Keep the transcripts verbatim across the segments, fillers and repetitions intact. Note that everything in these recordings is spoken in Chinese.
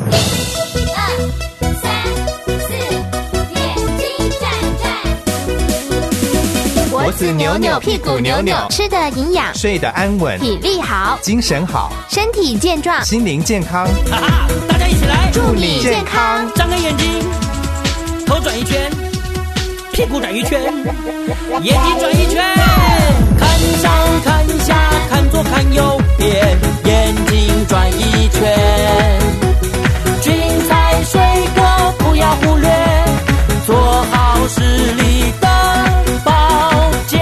脖子扭扭，屁股扭扭， 吃的营养， 睡得安稳， 体力好， 精神好， 身体健壮， 心灵健康。 哈哈，大家一起来， 祝你健康！ 张开眼睛，头转一圈，屁股转一圈，眼睛转一圈，看上看下，看左看右边，眼睛转一圈。菌菜水果不要忽略，做好视力的保健。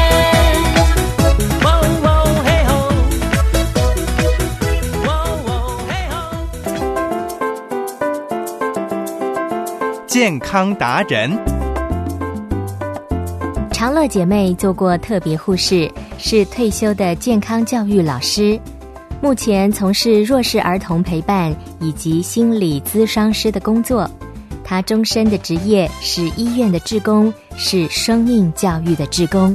喔喔嘿吼，喔喔嘿吼。健康达人。 长乐姐妹做过特别护士，是退休的健康教育老师，目前从事弱势儿童陪伴以及心理咨商师的工作。她终身的职业是医院的志工，是生命教育的志工。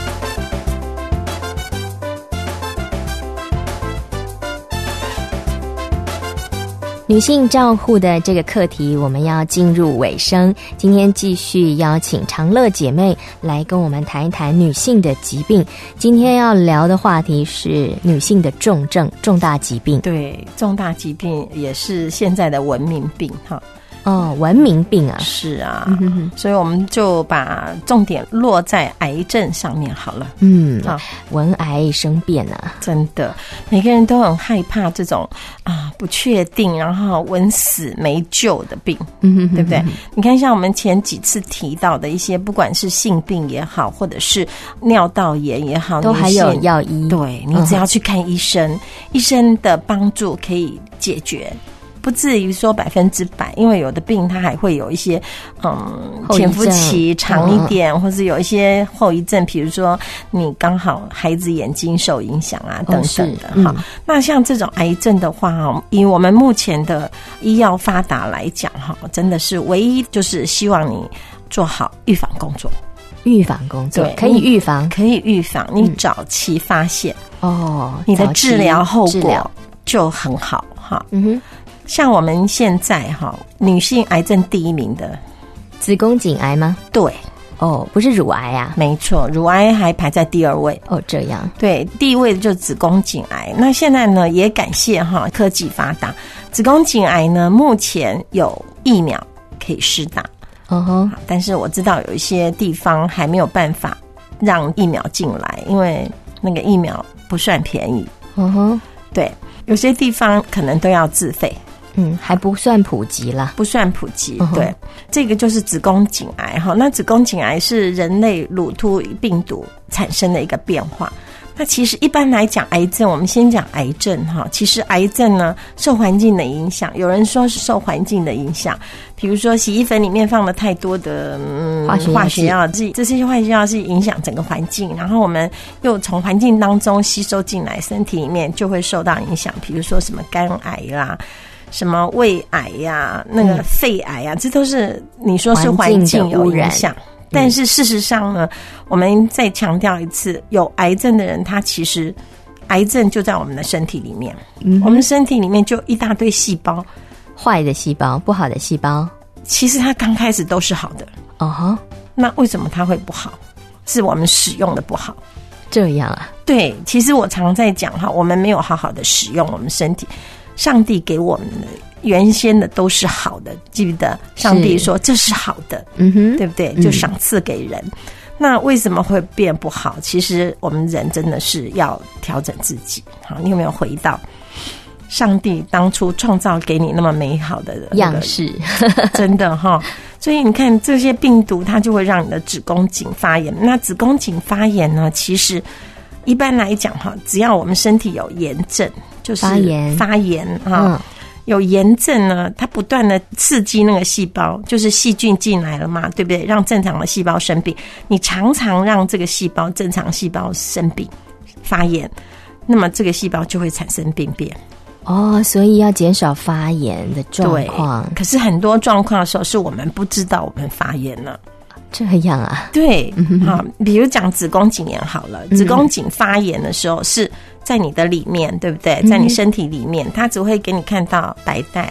女性照护的这个课题我们要进入尾声，今天继续邀请长乐姐妹来跟我们谈一谈女性的疾病。今天要聊的话题是女性的重症、重大疾病。 对，重大疾病也是现在的文明病哈。 哦，文明病啊， 是啊，嗯、所以我们就把重点落在癌症上面好了。 嗯，啊，闻癌生变啊， 真的，每个人都很害怕这种啊不确定，然后闻死没救的病，嗯，对不对？你看，像我们前几次提到的一些，不管是性病也好，或者是尿道炎也好， 都还有药医。 对，你只要去看医生，嗯、医生的帮助可以解决。不至于说百分之百，因为有的病它还会有一些嗯潜伏期长一点，嗯、或是有一些后遗症，比如说你刚好孩子眼睛受影响啊等等的哈、哦嗯。那像这种癌症的话，以我们目前的医药发达来讲哈，真的是唯一就是希望你做好预防工作。 预防工作可以预防， 可以预防，你早期发现、嗯、 哦， 你的治疗后果就很好哈。嗯哼。像我们现在哈，女性癌症第一名的子宫颈癌吗？ 对， 哦，不是乳癌啊？ 没错，乳癌还排在第二位。 哦，这样。对， 第一位就是子宫颈癌。那现在呢，也感谢哈科技发达，子宫颈癌呢目前有疫苗可以施打。嗯哼，但是我知道有一些地方还没有办法让疫苗进来，因为那个疫苗不算便宜。嗯哼，对，有些地方可能都要自费。 嗯，还不算普及啦， 不算普及。Uh-huh. 对，这个就是子宫颈癌哈。那子宫颈癌是人类乳突病毒产生的一个变化。那其实一般来讲，癌症我们先讲癌症哈。其实癌症呢，受环境的影响，有人说是受环境的影响，比如说洗衣粉里面放了太多的嗯化学药剂，这些化学药是影响整个环境，然后我们又从环境当中吸收进来，身体里面就会受到影响，比如说什么肝癌啦。什么胃癌呀、啊、那个肺癌呀、啊嗯、这都是你说是环境有影响，但是事实上呢、嗯、我们再强调一次，有癌症的人他其实癌症就在我们的身体里面、嗯、我们身体里面就一大堆细胞， 坏的细胞，不好的细胞， 其实它刚开始都是好的。哦哈，那为什么它会不好？是我们使用的不好。 这样啊？对， 其实我常在讲哈，我们没有好好的使用我们身体，上帝给我们的原先的都是好的，记不记得上帝说这是好的，嗯哼，对不对？就赏赐给人、嗯、那为什么会变不好？其实我们人真的是要调整自己。好，你有没有回到上帝当初创造给你那么美好的、那个、 样式？ 真的哈，所以你看这些病毒它就会让你的子宫颈发炎。那子宫颈发炎呢，其实一般来讲哈，只要我们身体有炎症，就是发炎发炎哈、嗯，有炎症呢，它不断的刺激那个细胞，就是细菌进来了嘛，对不对？让正常的细胞生病，你常常让这个细胞正常细胞生病发炎，那么这个细胞就会产生病变。 哦，所以要减少发炎的状况。 可是很多状况的时候是我们不知道我们发炎了。 这样啊？ 对，好、嗯，比如讲子宫颈炎好了，子宫颈发炎的时候是在你的里面，对不对？在你身体里面，它只会给你看到白带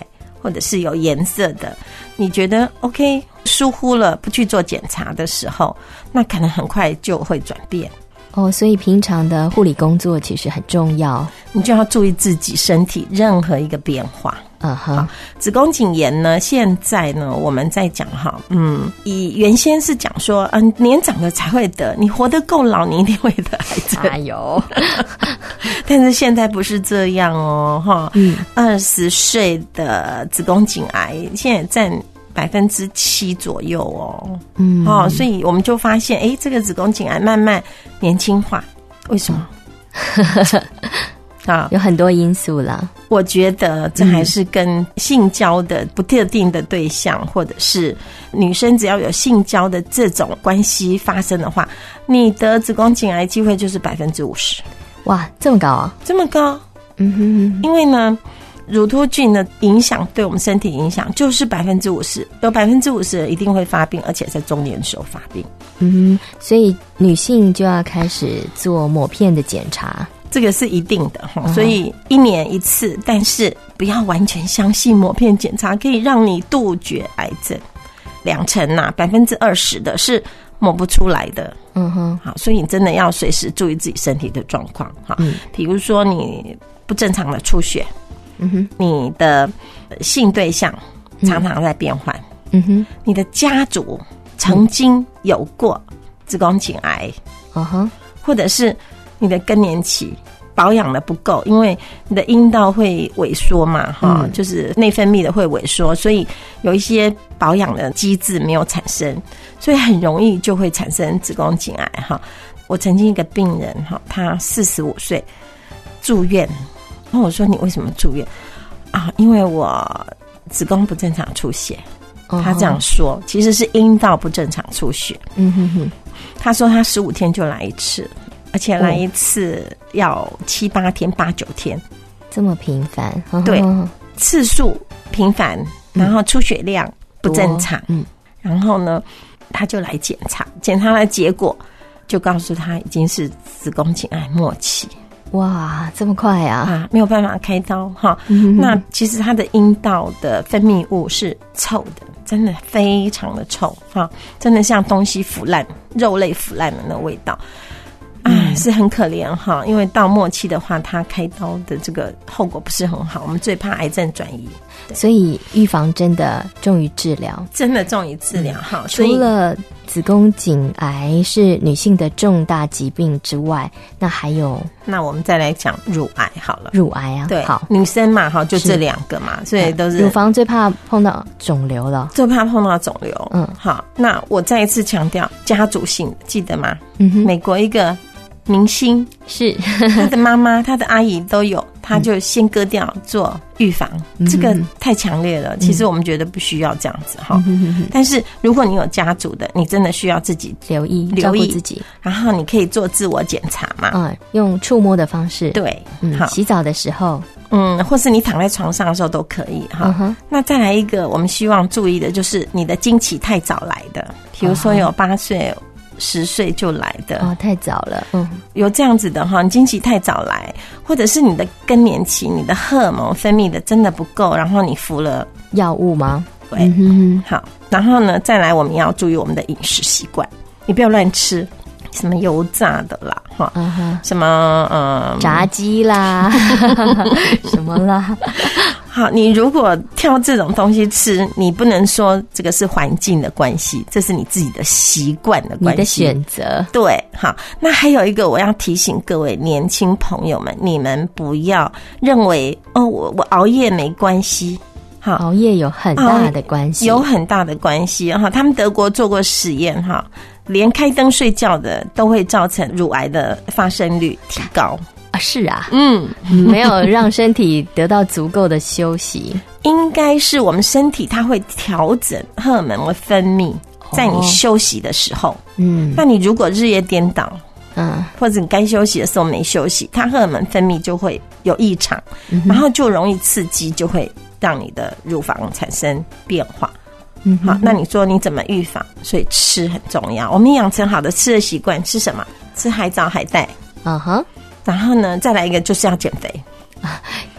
或者是有颜色的，你觉得 OK， 疏忽了不去做检查的时候，那可能很快就会转变。 哦，所以平常的护理工作其实很重要， 你就要注意自己身体任何一个变化。 嗯哼， 子宫颈炎呢，现在呢我们在讲哈，嗯，以原先是讲说，嗯、呃，年长的才会得，你活得够老，你一定会得癌症。 哎呦， 但是现在不是这样哦，哈，嗯，二十岁的子宫颈癌现在占百分之七左右哦，嗯，哦，所以我们就发现，哎，这个子宫颈癌慢慢年轻化，为什么？ 啊，有很多因素啦。 我觉得这还是跟性交的不特定的对象，嗯、或者是女生只要有性交的这种关系发生的话，你得子宫颈癌机会就是百分之五十。 哇，这么高啊！ 这么高？ 嗯哼哼。 因为呢，乳突菌的影响对我们身体影响就是百分之五十，有百分之五十一定会发病，而且在中年的时候发病。 嗯哼，所以女性就要开始做抹片的检查。 这个是一定的哈，所以一年一次，但是不要完全相信抹片检查可以让你杜绝癌症。两成呐、啊，百分之二十的是抹不出来的。嗯哼，好，所以你真的要随时注意自己身体的状况哈。嗯，比如说你不正常的出血，嗯哼，你的性对象常常在变换，嗯哼，你的家族曾经有过子宫颈癌，嗯哼，或者是你的更年期保养的不够，因为你的阴道会萎缩嘛，哈、嗯，就是内分泌的会萎缩，所以有一些保养的机制没有产生，所以很容易就会产生子宫颈癌哈。我曾经一个病人哈，他四十五岁住院，然后我说你为什么住院啊？因为我子宫不正常出血。他这样说，其实是阴道不正常出血。嗯哼哼，他说他十五天就来一次。而且来一次要七八天、八九天， 这么频繁？ 对，次数频繁，然后出血量不正常。嗯，然后呢，他就来检查，检查的结果就告诉他已经是子宫颈癌末期。 哇，这么快啊！ 啊，没有办法开刀哈。嗯、那其实他的阴道的分泌物是臭的，真的非常的臭哈，真的像东西腐烂、肉类腐烂的那味道。哎，是很可怜哈，因为到末期的话，他开刀的这个后果不是很好。我们最怕癌症转移， 所以预防真的重于治疗， 真的重于治疗哈、嗯。 除了子宫颈癌是女性的重大疾病之外，那还有， 那我们再来讲乳癌好了。 乳癌啊， 对， 好， 女生嘛哈，就这两个嘛，所以都是乳房最怕碰到肿瘤了， 最怕碰到肿瘤。嗯，好，那我再一次强调家族性，记得吗？嗯哼，美国一个明星是他的妈妈他的阿姨都有，他就先割掉做预防、嗯、这个太强烈了、嗯、其实我们觉得不需要这样子哈、嗯、但是如果你有家族的，你真的需要自己留意留意自己， 然后你可以做自我检查嘛， 嗯，用触摸的方式， 对， 嗯，好，洗澡的时候， 嗯，或是你躺在床上的时候都可以哈、嗯。那再来一个我们希望注意的就是你的经期太早来的，比如说有八岁十岁就来的哦，太早了，嗯， 有这样子的哈，你经期太早来，或者是你的更年期，你的荷尔蒙分泌的真的不够，然后你服了药物吗？ 对、嗯，好，然后呢，再来我们要注意我们的饮食习惯，你不要乱吃什么油炸的啦，哈、uh-huh. 什么嗯炸鸡啦，什么啦。 好，你如果挑这种东西吃，你不能说这个是环境的关系，这是你自己的习惯的关系， 你的选择。 对，好，那还有一个我要提醒各位年轻朋友们，你们不要认为哦，我我熬夜没关系。好， 熬夜有很大的关系， 有很大的关系哈。他们德国做过实验哈，连开灯睡觉的都会造成乳癌的发生率提高。 啊，是啊，嗯，没有让身体得到足够的休息， 应该是我们身体它会调整荷尔蒙的分泌，在你休息的时候，嗯，那你如果日夜颠倒，嗯，或者你该休息的时候没休息，它荷尔蒙分泌就会有异常，嗯、然后就容易刺激，就会让你的乳房产生变化。嗯，好，那你说你怎么预防？所以吃很重要，我们养成好的吃的习惯，吃什么？吃海藻、海带，嗯哼。然后呢，再来一个就是要减肥，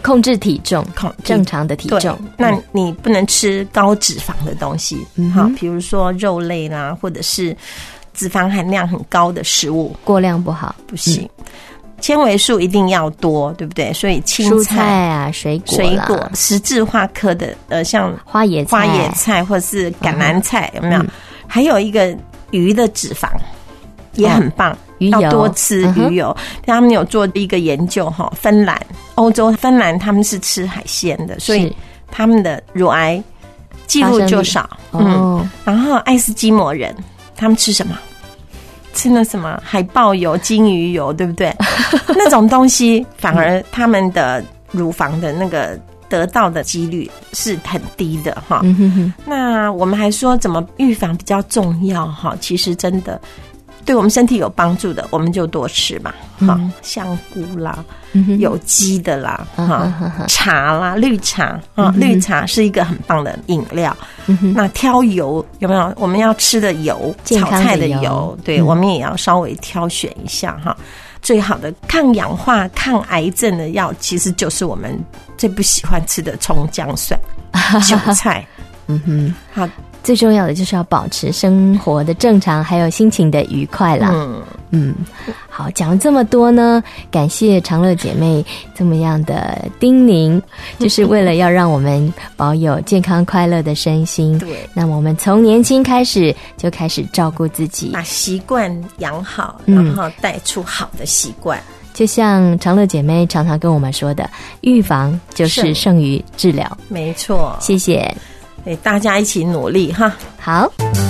控制体重， 控正常的体重。 对，那你不能吃高脂肪的东西， 嗯好，比如说肉类啦，或者是脂肪含量很高的食物， 过量不好， 不行。纤维素一定要多，对不对？所以青蔬菜啊、水果啦、 水果、十字花科的，呃，像花椰菜、 花椰菜或者是橄榄菜， 嗯、 有没有、嗯？还有一个鱼的脂肪也很棒，哦、 鱼油要多吃鱼油。嗯、他们有做一个研究哈，芬兰、欧洲、芬兰他们是吃海鲜的，所以他们的乳癌记录就少。 哦、 嗯，然后爱斯基摩人他们吃什么？吃那什么海豹油、金鱼油，对不对？那种东西反而他们的乳房的那个得到的几率是很低的哈。 嗯哼哼， 那我们还说怎么预防比较重要哈？其实真的对我们身体有帮助的，我们就多吃嘛。哈、嗯，香菇啦，嗯、有机的啦，哈、嗯，茶啦，绿茶啊、嗯，绿茶是一个很棒的饮料。嗯、那挑油有没有？我们要吃的油，炒菜的油，对、嗯，我们也要稍微挑选一下哈。最好的抗氧化、抗癌症的药，其实就是我们最不喜欢吃的葱姜蒜、韭菜。 嗯哼， 好。 最重要的就是要保持生活的正常，还有心情的愉快啦。嗯嗯，好，讲了这么多呢，感谢长乐姐妹这么样的叮咛，就是为了要让我们保有健康快乐的身心。 对， 那我们从年轻开始就开始照顾自己， 把习惯养好，然后带出好的习惯。嗯， 就像长乐姐妹常常跟我们说的，预防就是胜于治疗。 没错， 谢谢。 对，大家一起努力哈。 好，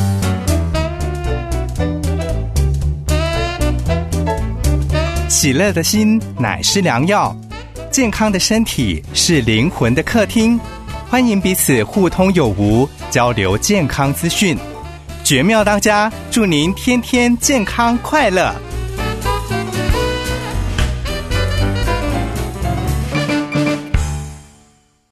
喜乐的心乃是良药，健康的身体是灵魂的客厅。欢迎彼此互通有无，交流健康资讯。绝妙当家，祝您天天健康快乐。